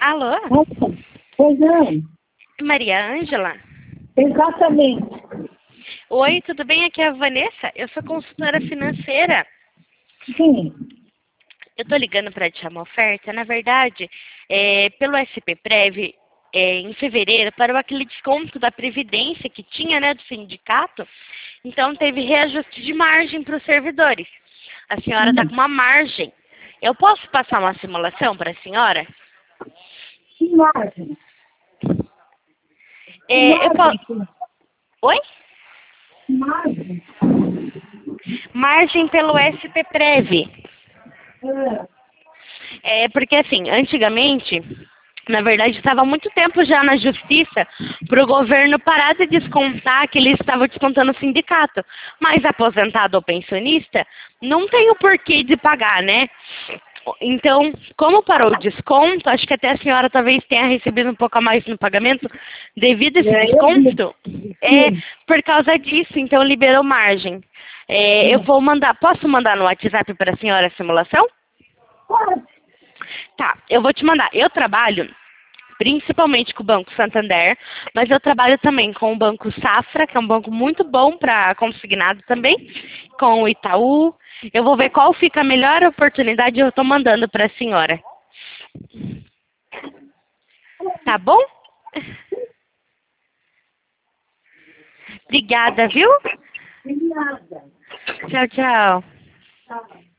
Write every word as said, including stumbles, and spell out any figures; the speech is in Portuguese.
Alô? Opa, pois não, Maria Ângela? exatamente. Oi, tudo bem? Aqui é a Vanessa. Eu sou consultora financeira. Sim. Eu tô ligando para te chamar oferta. Na verdade, é, pelo S P Prev, é, em fevereiro, parou aquele desconto da Previdência que tinha, né, do sindicato. Então, teve reajuste de margem para os servidores. A senhora está Hum. com uma margem. Eu posso passar uma simulação para a senhora? Imagem. É, eu posso... Imagem. Oi? Imagem. Margem pelo S P Prev. É. É porque, assim, antigamente, na verdade, estava há muito tempo já na justiça para o governo parar de descontar que eles estavam descontando o sindicato. Mas aposentado ou pensionista não tem o porquê de pagar, né? Então, como parou o desconto, acho que até a senhora talvez tenha recebido um pouco a mais no pagamento devido a esse É, eu desconto. vi. É Sim. por causa disso, então liberou margem. É, eu Sim. vou mandar, posso mandar no WhatsApp para a senhora a simulação? Pode. Tá, eu vou te mandar. Eu trabalho principalmente com o Banco Santander, mas eu trabalho também com o Banco Safra, que é um banco muito bom para consignado também, com o Itaú. Eu vou ver qual fica a melhor oportunidade e eu estou mandando para a senhora. Tá bom? Obrigada, viu? De nada. Tchau, tchau. Tá.